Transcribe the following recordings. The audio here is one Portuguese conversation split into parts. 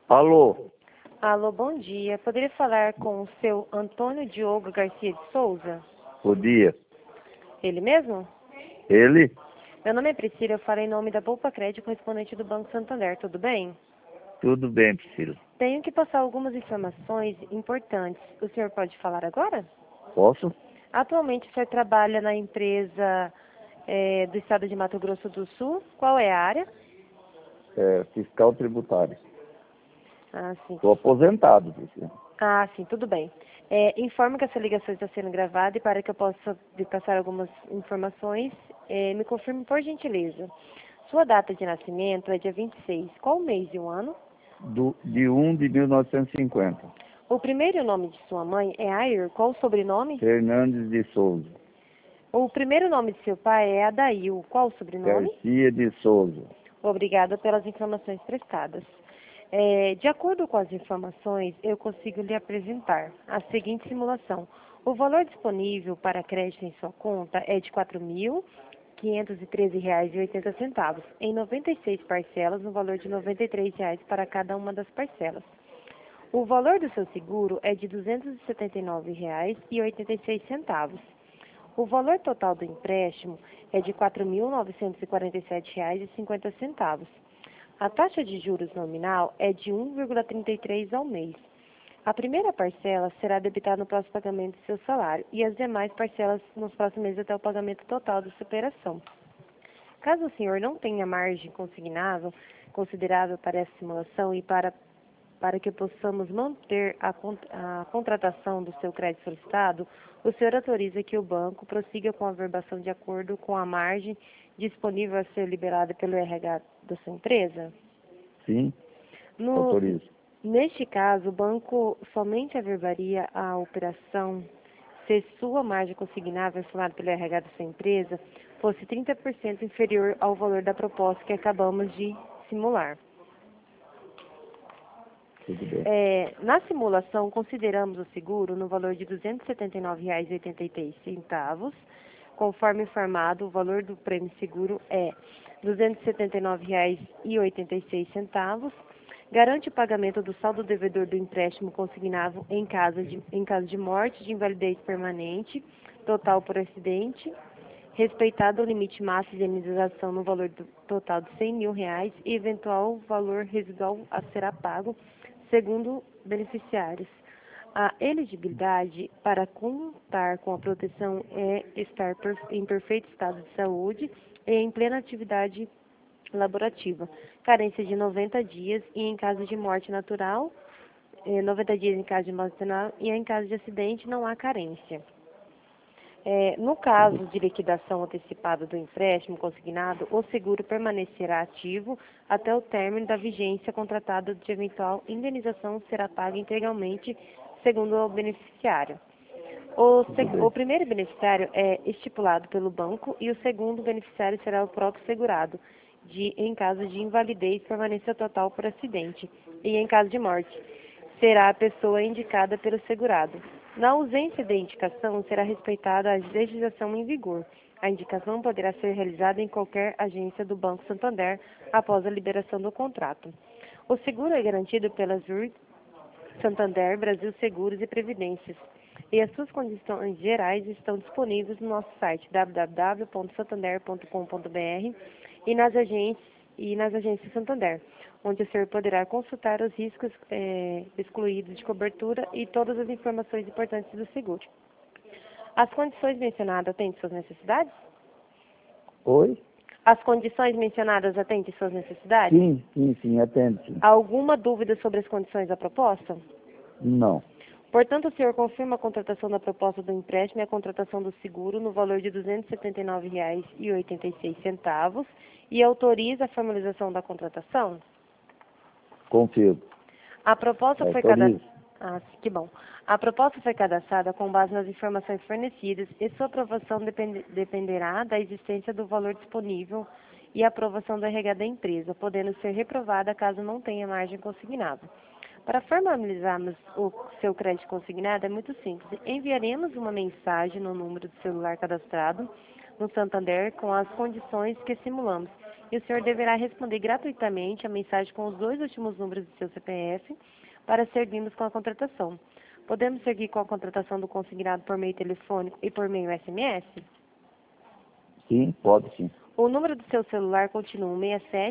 Alô, Alô, bom dia. Poderia falar com o seu Antônio Diogo Garcia de Souza? bom dia. Ele mesmo? Ele? Meu nome é Priscila, eu falo em nome da Poupa Crédito, correspondente do Banco Santander, tudo bem? Tudo bem, Priscila. Tenho que passar algumas informações importantes. O senhor pode falar agora? Posso? Atualmente o senhor trabalha na empresa do estado de Mato Grosso do Sul. Qual é a área? Fiscal tributário. Ah, sim. Estou aposentado, Priscila. Ah, sim, tudo bem. Informo que essa ligação está sendo gravada e para que eu possa lhe passar algumas informações, me confirme por gentileza. Sua data de nascimento é dia 26. Qual o mês e o ano? De 1 de 1950. O primeiro nome de sua mãe é Ayer. Qual o sobrenome? Fernandes de Souza. O primeiro nome de seu pai é Adail. Qual o sobrenome? Garcia de Souza. Obrigada pelas informações prestadas. De acordo com as informações, eu consigo lhe apresentar a seguinte simulação. O valor disponível para crédito em sua conta é de R$ 4.513,80, em 96 parcelas, no valor de R$ 93 para cada uma das parcelas. O valor do seu seguro é de R$ 279,86. O valor total do empréstimo é de R$ 4.947,50. A taxa de juros nominal é de 1,33 ao mês. A primeira parcela será debitada no próximo pagamento do seu salário e as demais parcelas nos próximos meses até o pagamento total da sua operação. Caso o senhor não tenha margem considerável para essa simulação e para que possamos manter a contratação do seu crédito solicitado, o senhor autoriza que o banco prossiga com a verbação de acordo com a margem disponível a ser liberada pelo RH da sua empresa? Sim, autorizo. Neste caso, o banco somente averbaria a operação se sua margem consignável assinada pelo RH da sua empresa fosse 30% inferior ao valor da proposta que acabamos de simular. Tudo bem. Na simulação, consideramos o seguro no valor de R$ 279,83. Conforme informado, o valor do prêmio seguro é R$ 279,86. Garante o pagamento do saldo devedor do empréstimo consignado em caso de morte, de invalidez permanente, total por acidente, respeitado o limite máximo de indenização no valor total de R$ 100 mil e eventual valor residual a será pago, segundo beneficiários. A elegibilidade para contar com a proteção é estar em perfeito estado de saúde e em plena atividade laborativa. Carência de 90 dias e em caso de morte natural, 90 dias em caso de morte natural e em caso de acidente não há carência. No caso de liquidação antecipada do empréstimo consignado, o seguro permanecerá ativo até o término da vigência contratada de eventual indenização será paga integralmente, segundo o beneficiário. O primeiro beneficiário é estipulado pelo banco e o segundo beneficiário será o próprio segurado, em caso de invalidez, permanência total por acidente e em caso de morte, será a pessoa indicada pelo segurado. Na ausência de indicação, será respeitada a legislação em vigor. A indicação poderá ser realizada em qualquer agência do Banco Santander após a liberação do contrato. O seguro é garantido pelas Santander, Brasil Seguros e Previdências, e as suas condições gerais estão disponíveis no nosso site www.santander.com.br e nas agências Santander, onde o senhor poderá consultar os riscos excluídos de cobertura e todas as informações importantes do seguro. As condições mencionadas atendem suas necessidades? Oi? As condições mencionadas atendem suas necessidades? Sim, atende. Sim. Alguma dúvida sobre as condições da proposta? Não. Portanto, o senhor confirma a contratação da proposta do empréstimo e a contratação do seguro no valor de R$ 279,86 e autoriza a formalização da contratação? Confirmo. A proposta foi Autorizo. que bom. A proposta foi cadastrada com base nas informações fornecidas e sua aprovação dependerá da existência do valor disponível e aprovação do RH da empresa, podendo ser reprovada caso não tenha margem consignada. Para formalizarmos o seu crédito consignado é muito simples. Enviaremos uma mensagem no número de celular cadastrado no Santander com as condições que simulamos e o senhor deverá responder gratuitamente a mensagem com os 2 últimos números do seu CPF para seguirmos com a contratação. Podemos seguir com a contratação do consignado por meio telefônico e por meio SMS? Sim, pode sim. O número do seu celular continua o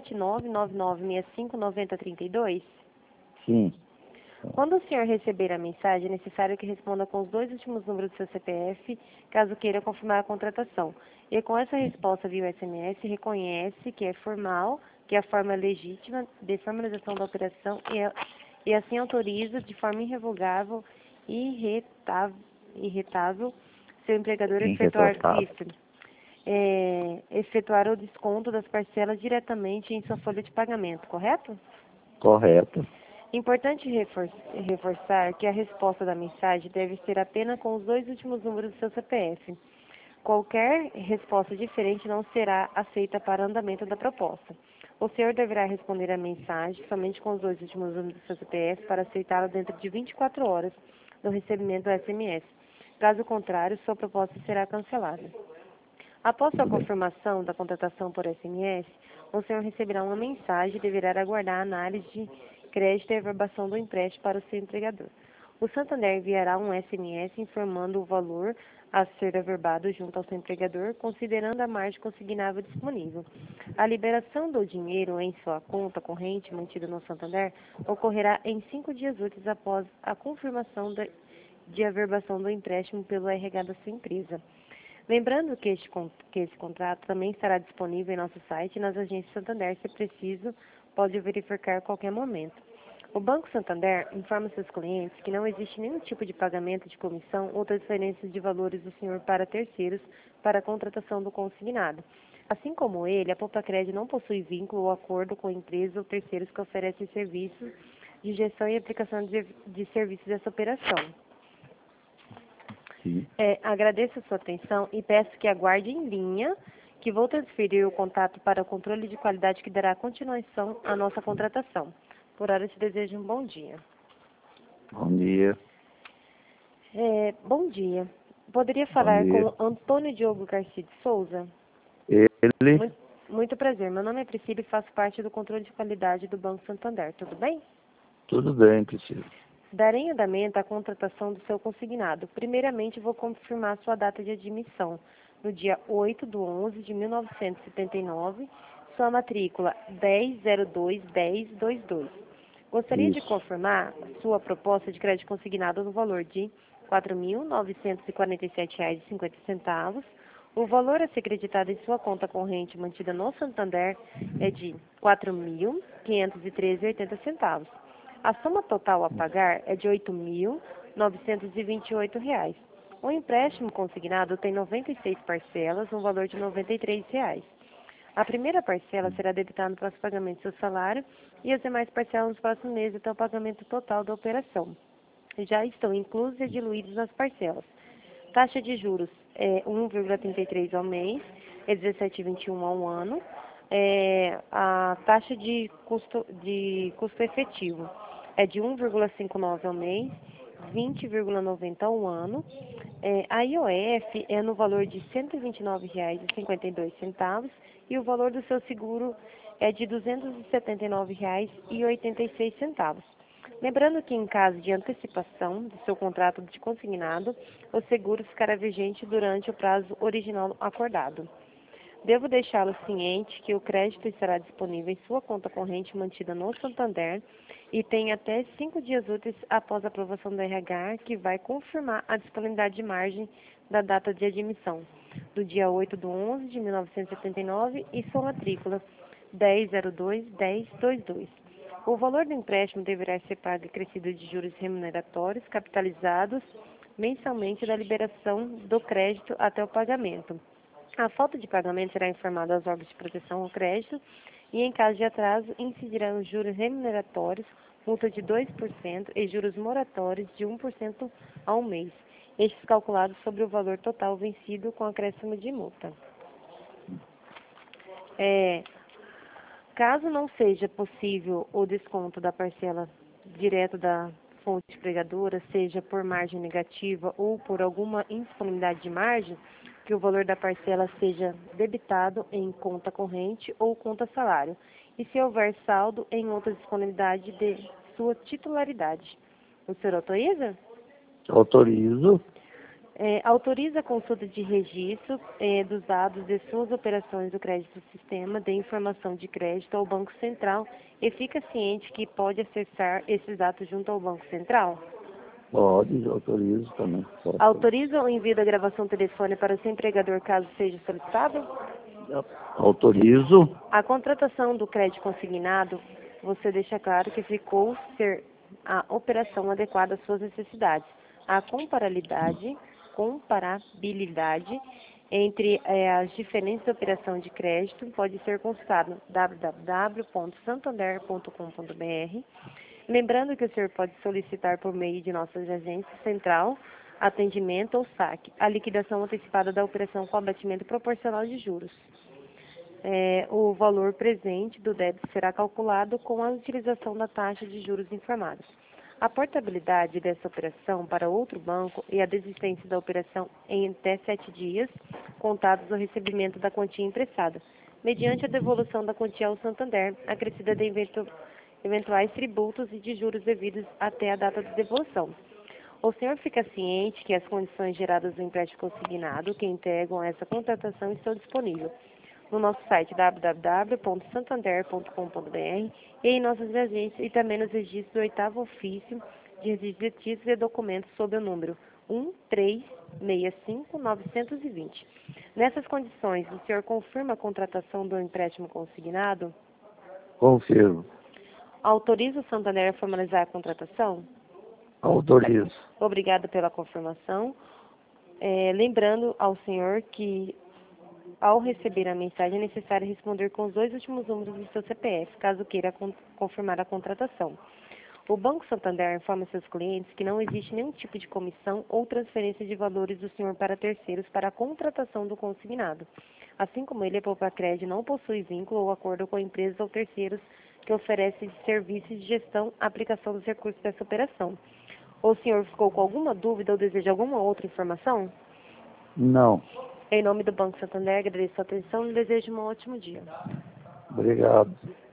67999659032? Sim. Quando o senhor receber a mensagem, é necessário que responda com os 2 últimos números do seu CPF, caso queira confirmar a contratação. E com essa resposta via SMS, reconhece que é formal, que é a forma legítima de formalização da operação e assim autoriza de forma irrevogável e irretável seu empregador a Irretocável. efetuar o desconto das parcelas diretamente em sua folha de pagamento, correto? Correto. Importante reforçar que a resposta da mensagem deve ser apenas com os 2 últimos números do seu CPF. Qualquer resposta diferente não será aceita para andamento da proposta. O senhor deverá responder a mensagem somente com os 2 últimos números do seu CPF para aceitá-la dentro de 24 horas do recebimento do SMS. Caso contrário, sua proposta será cancelada. Após sua confirmação da contratação por SMS, o senhor receberá uma mensagem e deverá aguardar a análise de crédito e averbação do empréstimo para o seu empregador. O Santander enviará um SMS informando o valor a ser averbado junto ao seu empregador, considerando a margem consignável disponível. A liberação do dinheiro em sua conta corrente mantida no Santander ocorrerá em 5 dias úteis após a confirmação de averbação do empréstimo pelo RH da sua empresa. Lembrando que esse contrato também estará disponível em nosso site e nas agências Santander, se preciso, pode verificar a qualquer momento. O Banco Santander informa seus clientes que não existe nenhum tipo de pagamento de comissão ou transferência de valores do senhor para terceiros para a contratação do consignado. Assim como ele, a Poupacred não possui vínculo ou acordo com empresas ou terceiros que oferecem serviços de gestão e aplicação de serviços dessa operação. Sim. Agradeço a sua atenção e peço que aguarde em linha, que vou transferir o contato para o controle de qualidade que dará continuação à nossa contratação. Por hora, te desejo um bom dia. Bom dia. Bom dia. Poderia Bom falar dia. com Antônio Diogo Garcia de Souza? Ele? Muito prazer. Meu nome é Priscila e faço parte do controle de qualidade do Banco Santander. Tudo bem? Tudo bem, Priscila. Darei andamento à contratação do seu consignado. Primeiramente, vou confirmar sua data de admissão. No dia 8/11/1979, sua matrícula 10021022. Gostaria de Isso. confirmar sua proposta de crédito consignado no valor de R$ 4.947,50. O valor a ser creditado em sua conta corrente mantida no Santander é de R$ 4.513,80. A soma total a pagar é de R$ 8.928. O empréstimo consignado tem 96 parcelas, no valor de R$ 93. A primeira parcela será debitada no próximo pagamento do seu salário e as demais parcelas nos próximos meses até o pagamento total da operação. Já estão inclusos e diluídos nas parcelas. Taxa de juros é 1,33 ao mês, é 17,21 ao ano. A taxa de custo efetivo é de 1,59 ao mês, 20,90 ao ano. A IOF é no valor de R$ 129,52 e o valor do seu seguro é de R$ 279,86. Lembrando que, em caso de antecipação do seu contrato de consignado, o seguro ficará vigente durante o prazo original acordado. Devo deixá-lo ciente que o crédito estará disponível em sua conta corrente mantida no Santander e tem até 5 dias úteis após a aprovação do RH, que vai confirmar a disponibilidade de margem da data de admissão, do dia 8/11/1979 e sua matrícula 10021022. O valor do empréstimo deverá ser pago acrescido de juros remuneratórios capitalizados mensalmente da liberação do crédito até o pagamento. A falta de pagamento será informada aos órgãos de proteção ao crédito e, em caso de atraso, incidirão os juros remuneratórios, multa de 2% e juros moratórios de 1% ao mês, estes calculados sobre o valor total vencido com acréscimo de multa. Caso não seja possível o desconto da parcela direto da fonte empregadora, seja por margem negativa ou por alguma indisponibilidade de margem, que o valor da parcela seja debitado em conta corrente ou conta salário, e se houver saldo em outra disponibilidade de sua titularidade. O senhor autoriza? Autorizo. Autoriza a consulta de registro dos dados de suas operações do crédito sistema de informação de crédito ao Banco Central e fica ciente que pode acessar esses dados junto ao Banco Central? Pode, autorizo também. Posso. Autoriza o envio da gravação telefone para o seu empregador caso seja solicitado? Autorizo. A contratação do crédito consignado, você deixa claro que ficou ser a operação adequada às suas necessidades. A comparabilidade entre as diferentes operações de crédito pode ser consultado www.santander.com.br. Lembrando que o senhor pode solicitar por meio de nossas agências central, atendimento ou saque, a liquidação antecipada da operação com abatimento proporcional de juros. O valor presente do débito será calculado com a utilização da taxa de juros informada. A portabilidade dessa operação para outro banco e a desistência da operação em até 7 dias, contados do recebimento da quantia emprestada, mediante a devolução da quantia ao Santander, acrescida de eventuais tributos e de juros devidos até a data de devolução. O senhor fica ciente que as condições geradas no empréstimo consignado que integram essa contratação estão disponíveis no nosso site www.santander.com.br e em nossas agências e também nos registros do 8º ofício de requisitos e documentos sob o número 1365920. Nessas condições, o senhor confirma a contratação do empréstimo consignado? Confirmo. Autoriza o Santander a formalizar a contratação? Autorizo. Obrigada pela confirmação. Lembrando ao senhor que, ao receber a mensagem, é necessário responder com os 2 últimos números do seu CPF, caso queira confirmar a contratação. O Banco Santander informa seus clientes que não existe nenhum tipo de comissão ou transferência de valores do senhor para terceiros para a contratação do consignado. Assim como ele, a Poupacred não possui vínculo ou acordo com empresas ou terceiros que oferecem serviços de gestão e aplicação dos recursos dessa operação. O senhor ficou com alguma dúvida ou deseja alguma outra informação? Não. Em nome do Banco Santander, agradeço a atenção e desejo um ótimo dia. Obrigado.